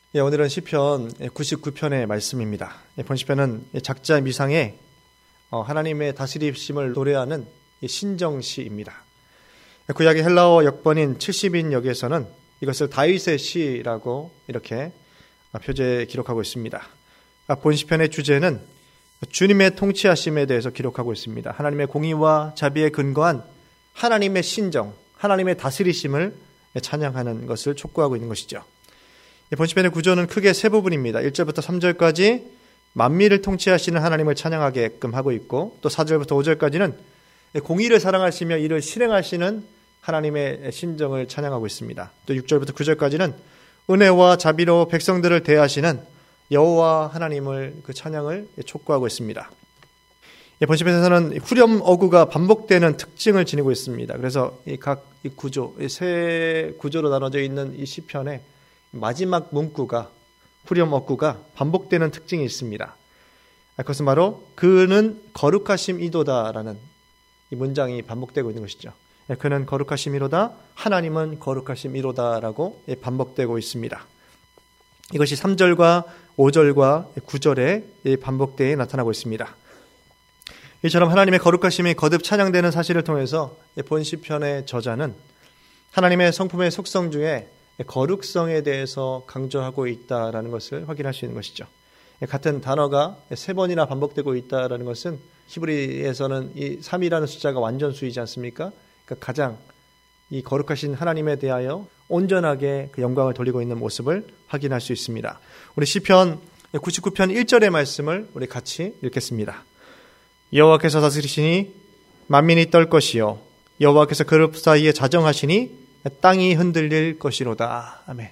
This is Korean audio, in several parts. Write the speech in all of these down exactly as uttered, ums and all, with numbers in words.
예, 오늘은 시편 구십구 편의 말씀입니다. 본 시편은 작자 미상의 하나님의 다스리심을 노래하는 신정시입니다. 구약의 헬라어 역번인 칠십 인 역에서는 이것을 다윗의 시라고 이렇게 표제에 기록하고 있습니다. 본 시편의 주제는 주님의 통치하심에 대해서 기록하고 있습니다. 하나님의 공의와 자비에 근거한 하나님의 신정, 하나님의 다스리심을 찬양하는 것을 촉구하고 있는 것이죠. 본 시편의 구조는 크게 세 부분입니다. 일 절부터 삼 절까지 만민을 통치하시는 하나님을 찬양하게끔 하고 있고, 또 사 절부터 오 절까지는 공의를 사랑하시며 이를 실행하시는 하나님의 신정을 찬양하고 있습니다. 또 육 절부터 구 절까지는 은혜와 자비로 백성들을 대하시는 여호와 하나님을 그 찬양을 촉구하고 있습니다. 본 시편에서는 후렴 어구가 반복되는 특징을 지니고 있습니다. 그래서 이 각 이 구조, 이 세 구조로 나눠져 있는 이 시편에 마지막 문구가, 후렴 어구가 반복되는 특징이 있습니다. 그것은 바로 그는 거룩하심이도다라는 이 문장이 반복되고 있는 것이죠. 그는 거룩하심이로다, 하나님은 거룩하심이로다라고 반복되고 있습니다. 이것이 삼 절과 오 절과 구 절에 반복되어 나타나고 있습니다. 이처럼 하나님의 거룩하심이 거듭 찬양되는 사실을 통해서 본 시편의 저자는 하나님의 성품의 속성 중에 거룩성에 대해서 강조하고 있다라는 것을 확인할 수 있는 것이죠. 같은 단어가 세 번이나 반복되고 있다라는 것은 히브리에서는 이 삼이라는 숫자가 완전수이지 않습니까? 그러니까 가장 이 거룩하신 하나님에 대하여 온전하게 그 영광을 돌리고 있는 모습을 확인할 수 있습니다. 우리 시편 구십구 편 일 절의 말씀을 우리 같이 읽겠습니다. 여호와께서 다스리시니 만민이 떨 것이요 여호와께서 그룹 사이에 자정하시니 땅이 흔들릴 것이로다. 아멘.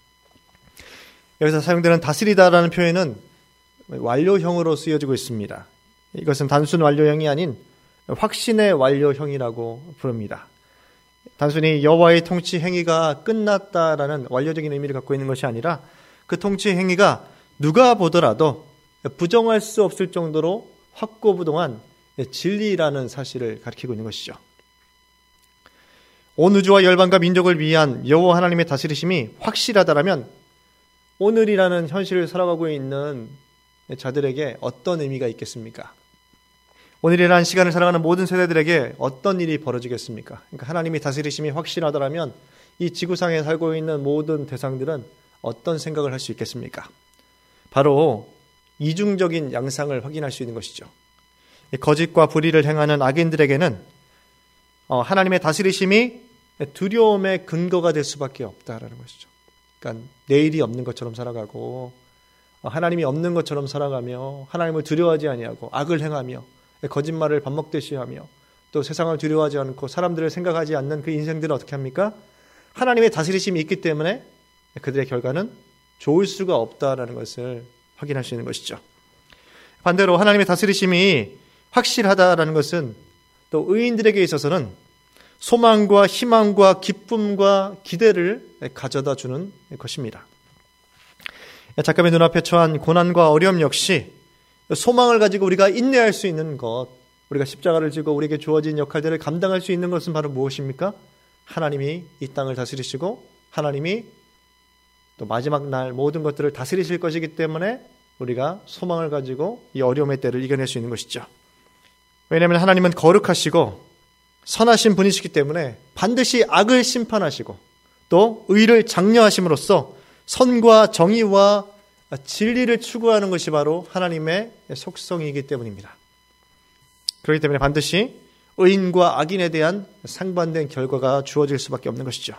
여기서 사용되는 다스리다라는 표현은 완료형으로 쓰여지고 있습니다. 이것은 단순 완료형이 아닌 확신의 완료형이라고 부릅니다. 단순히 여호와의 통치 행위가 끝났다라는 완료적인 의미를 갖고 있는 것이 아니라 그 통치 행위가 누가 보더라도 부정할 수 없을 정도로 확고부동한 진리라는 사실을 가리키고 있는 것이죠. 온 우주와 열방과 민족을 위한 여호와 하나님의 다스리심이 확실하다라면 오늘이라는 현실을 살아가고 있는 자들에게 어떤 의미가 있겠습니까? 오늘이라는 시간을 살아가는 모든 세대들에게 어떤 일이 벌어지겠습니까? 그러니까 하나님의 다스리심이 확실하다라면 이 지구상에 살고 있는 모든 대상들은 어떤 생각을 할 수 있겠습니까? 바로 이중적인 양상을 확인할 수 있는 것이죠. 거짓과 불의를 행하는 악인들에게는 하나님의 다스리심이 두려움의 근거가 될 수밖에 없다라는 것이죠. 그러니까 내일이 없는 것처럼 살아가고 하나님이 없는 것처럼 살아가며 하나님을 두려워하지 아니하고 악을 행하며 거짓말을 밥 먹듯이 하며 또 세상을 두려워하지 않고 사람들을 생각하지 않는 그 인생들은 어떻게 합니까? 하나님의 다스리심이 있기 때문에 그들의 결과는 좋을 수가 없다라는 것을 확인할 수 있는 것이죠. 반대로 하나님의 다스리심이 확실하다라는 것은 또 의인들에게 있어서는 소망과 희망과 기쁨과 기대를 가져다 주는 것입니다. 작가의 눈앞에 처한 고난과 어려움 역시 소망을 가지고 우리가 인내할 수 있는 것, 우리가 십자가를 지고 우리에게 주어진 역할들을 감당할 수 있는 것은 바로 무엇입니까? 하나님이 이 땅을 다스리시고 하나님이 또 마지막 날 모든 것들을 다스리실 것이기 때문에 우리가 소망을 가지고 이 어려움의 때를 이겨낼 수 있는 것이죠. 왜냐하면 하나님은 거룩하시고 선하신 분이시기 때문에 반드시 악을 심판하시고 또 의를 장려하심으로써 선과 정의와 진리를 추구하는 것이 바로 하나님의 속성이기 때문입니다. 그렇기 때문에 반드시 의인과 악인에 대한 상반된 결과가 주어질 수밖에 없는 것이죠.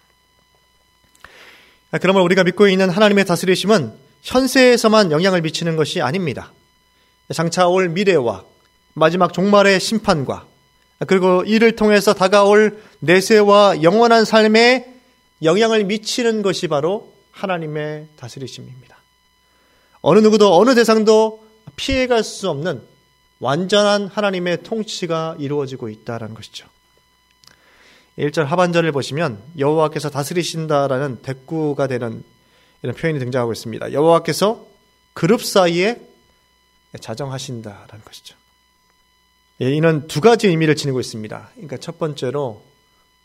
그러므로 우리가 믿고 있는 하나님의 다스리심은 현세에서만 영향을 미치는 것이 아닙니다. 장차 올 미래와 마지막 종말의 심판과 그리고 이를 통해서 다가올 내세와 영원한 삶에 영향을 미치는 것이 바로 하나님의 다스리심입니다. 어느 누구도 어느 대상도 피해갈 수 없는 완전한 하나님의 통치가 이루어지고 있다는 것이죠. 일 절 하반절을 보시면 여호와께서 다스리신다라는 대꾸가 되는 이런 표현이 등장하고 있습니다. 여호와께서 그룹 사이에 자정하신다라는 것이죠. 이는 두 가지 의미를 지니고 있습니다. 그러니까 첫 번째로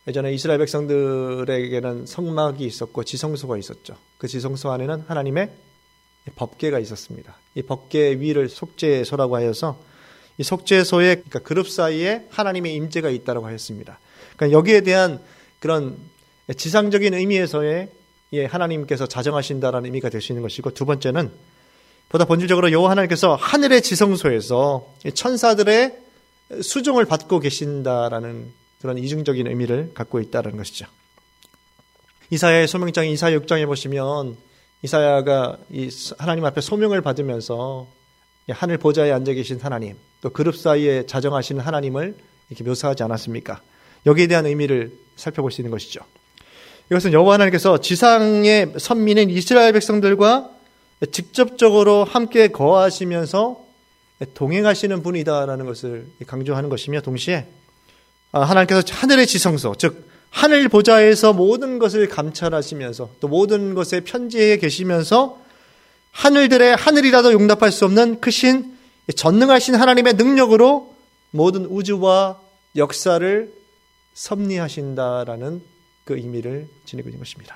예전에 이스라엘 백성들에게는 성막이 있었고 지성소가 있었죠. 그 지성소 안에는 하나님의 법궤가 있었습니다. 이 법궤 위를 속죄소라고 하여서 이 속죄소의 그러니까 그룹 사이에 하나님의 임재가 있다고 하였습니다. 그러니까 여기에 대한 그런 지상적인 의미에서의 하나님께서 자정하신다라는 의미가 될 수 있는 것이고, 두 번째는 보다 본질적으로 여호와 하나님께서 하늘의 지성소에서 천사들의 수종을 받고 계신다라는 그런 이중적인 의미를 갖고 있다는 것이죠. 이사야의 소명장 이사야 육 장에 보시면 이사야가 이 하나님 앞에 소명을 받으면서 하늘 보좌에 앉아 계신 하나님, 또 그룹 사이에 자정하시는 하나님을 이렇게 묘사하지 않았습니까? 여기에 대한 의미를 살펴볼 수 있는 것이죠. 이것은 여호와 하나님께서 지상의 선민인 이스라엘 백성들과 직접적으로 함께 거하시면서 동행하시는 분이다라는 것을 강조하는 것이며, 동시에 하나님께서 하늘의 지성소, 즉 하늘 보좌에서 모든 것을 감찰하시면서 또 모든 것에 편지해 계시면서 하늘들의 하늘이라도 용납할 수 없는 크신 전능하신 하나님의 능력으로 모든 우주와 역사를 섭리하신다라는 그 의미를 지니고 있는 것입니다.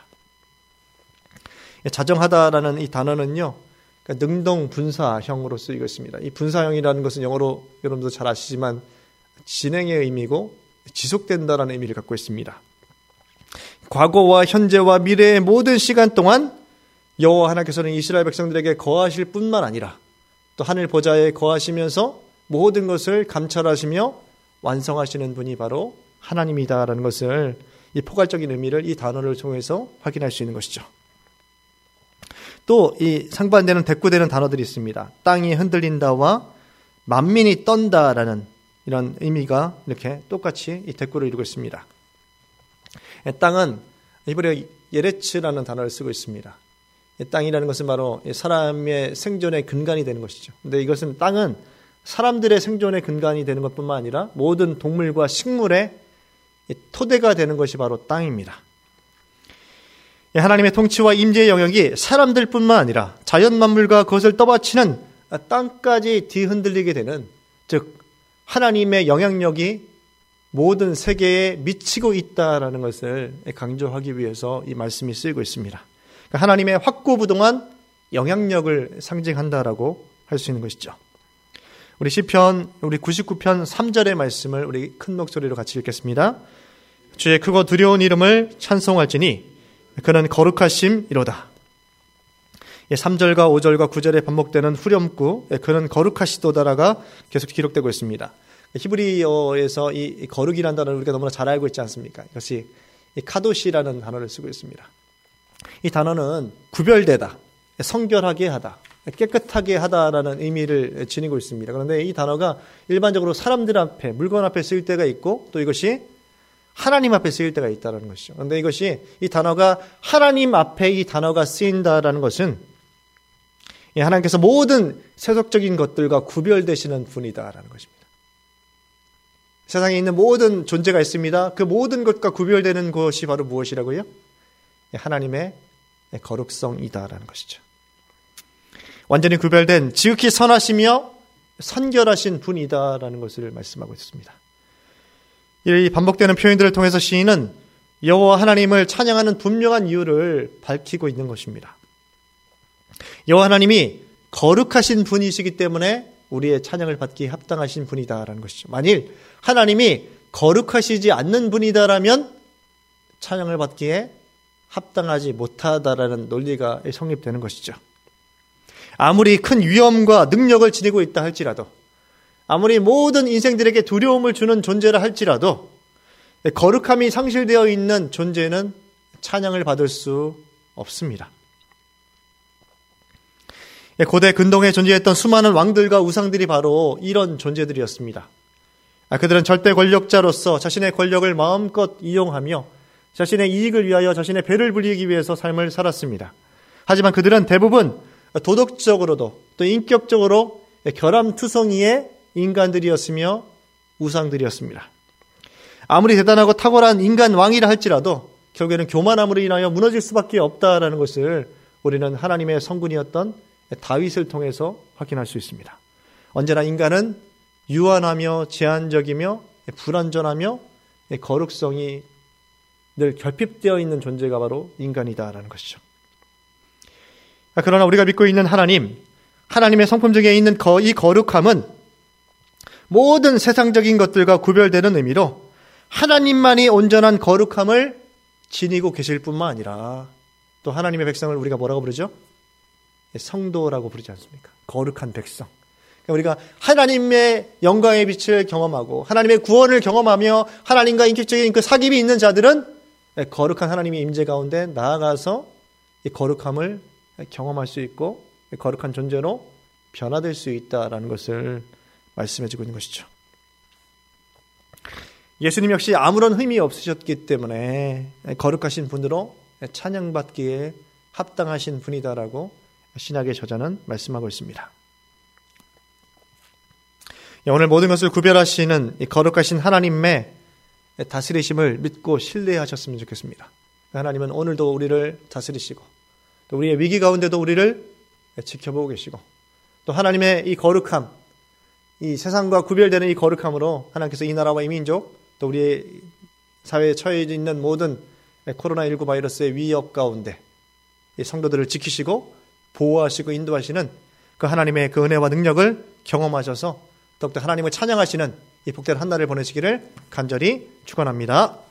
자정하다라는 이 단어는요, 그러니까 능동분사형으로 쓰이고 있습니다. 이 분사형이라는 것은 영어로 여러분도 잘 아시지만 진행의 의미고 지속된다라는 의미를 갖고 있습니다. 과거와 현재와 미래의 모든 시간 동안 여호와 하나님께서는 이스라엘 백성들에게 거하실 뿐만 아니라 또 하늘 보좌에 거하시면서 모든 것을 감찰하시며 완성하시는 분이 바로 하나님이다라는 것을, 이 포괄적인 의미를 이 단어를 통해서 확인할 수 있는 것이죠. 또 이 상반되는 대꾸되는 단어들이 있습니다. 땅이 흔들린다와 만민이 떤다라는 이런 의미가 이렇게 똑같이 이 대꾸를 이루고 있습니다. 땅은 히브리어 예레츠라는 단어를 쓰고 있습니다. 땅이라는 것은 바로 사람의 생존의 근간이 되는 것이죠. 근데 이것은 땅은 사람들의 생존의 근간이 되는 것뿐만 아니라 모든 동물과 식물의 토대가 되는 것이 바로 땅입니다. 하나님의 통치와 임재의 영역이 사람들뿐만 아니라 자연 만물과 그것을 떠받치는 땅까지 뒤흔들리게 되는, 즉 하나님의 영향력이 모든 세계에 미치고 있다라는 것을 강조하기 위해서 이 말씀이 쓰이고 있습니다. 그러니까 하나님의 확고부동한 영향력을 상징한다라고 할 수 있는 것이죠. 우리 시편 우리 구십구 편 삼 절의 말씀을 우리 큰 목소리로 같이 읽겠습니다. 주의 크고 두려운 이름을 찬송할지니 그는 거룩하심이로다. 삼 절과 오 절과 구 절에 반복되는 후렴구 그는 거룩하시도다라가 계속 기록되고 있습니다. 히브리어에서 이 거룩이라는 단어를 우리가 너무나 잘 알고 있지 않습니까? 이것이 카도시라는 단어를 쓰고 있습니다. 이 단어는 구별되다, 성결하게 하다, 깨끗하게 하다라는 의미를 지니고 있습니다. 그런데 이 단어가 일반적으로 사람들 앞에, 물건 앞에 쓰일 때가 있고 또 이것이 하나님 앞에 쓰일 때가 있다는 것이죠. 그런데 이것이 이 단어가 하나님 앞에 이 단어가 쓰인다라는 것은 하나님께서 모든 세속적인 것들과 구별되시는 분이다라는 것입니다. 세상에 있는 모든 존재가 있습니다. 그 모든 것과 구별되는 것이 바로 무엇이라고요? 하나님의 거룩성이다라는 것이죠. 완전히 구별된 지극히 선하시며 선결하신 분이다라는 것을 말씀하고 있습니다. 이 반복되는 표현들을 통해서 시인은 여호와 하나님을 찬양하는 분명한 이유를 밝히고 있는 것입니다. 여호와 하나님이 거룩하신 분이시기 때문에 우리의 찬양을 받기에 합당하신 분이다라는 것이죠. 만일 하나님이 거룩하시지 않는 분이다라면 찬양을 받기에 합당하지 못하다라는 논리가 성립되는 것이죠. 아무리 큰 위엄과 능력을 지니고 있다 할지라도, 아무리 모든 인생들에게 두려움을 주는 존재라 할지라도 거룩함이 상실되어 있는 존재는 찬양을 받을 수 없습니다. 고대 근동에 존재했던 수많은 왕들과 우상들이 바로 이런 존재들이었습니다. 그들은 절대 권력자로서 자신의 권력을 마음껏 이용하며 자신의 이익을 위하여 자신의 배를 불리기 위해서 삶을 살았습니다. 하지만 그들은 대부분 도덕적으로도 또 인격적으로 결함투성이의 인간들이었으며 우상들이었습니다. 아무리 대단하고 탁월한 인간 왕이라 할지라도 결국에는 교만함으로 인하여 무너질 수밖에 없다라는 것을 우리는 하나님의 성군이었던 다윗을 통해서 확인할 수 있습니다. 언제나 인간은 유한하며 제한적이며 불완전하며 거룩성이 늘 결핍되어 있는 존재가 바로 인간이다라는 것이죠. 그러나 우리가 믿고 있는 하나님, 하나님의 성품 중에 있는 이 거룩함은 모든 세상적인 것들과 구별되는 의미로 하나님만이 온전한 거룩함을 지니고 계실 뿐만 아니라 또 하나님의 백성을 우리가 뭐라고 부르죠? 성도라고 부르지 않습니까? 거룩한 백성. 그러니까 우리가 하나님의 영광의 빛을 경험하고 하나님의 구원을 경험하며 하나님과 인격적인 그 사귐이 있는 자들은 거룩한 하나님의 임재 가운데 나아가서 이 거룩함을 경험할 수 있고 거룩한 존재로 변화될 수 있다라는 것을 말씀해주고 있는 것이죠. 예수님 역시 아무런 흠이 없으셨기 때문에 거룩하신 분으로 찬양받기에 합당하신 분이다라고 신약의 저자는 말씀하고 있습니다. 오늘 모든 것을 구별하시는 이 거룩하신 하나님의 다스리심을 믿고 신뢰하셨으면 좋겠습니다. 하나님은 오늘도 우리를 다스리시고 또 우리의 위기 가운데도 우리를 지켜보고 계시고 또 하나님의 이 거룩함, 이 세상과 구별되는 이 거룩함으로 하나님께서 이 나라와 이 민족 또 우리의 사회에 처해져 있는 모든 코로나십구 바이러스의 위협 가운데 이 성도들을 지키시고 보호하시고 인도하시는 그 하나님의 그 은혜와 능력을 경험하셔서 더욱더 하나님을 찬양하시는 이 복된 한 날을 보내시기를 간절히 축원합니다.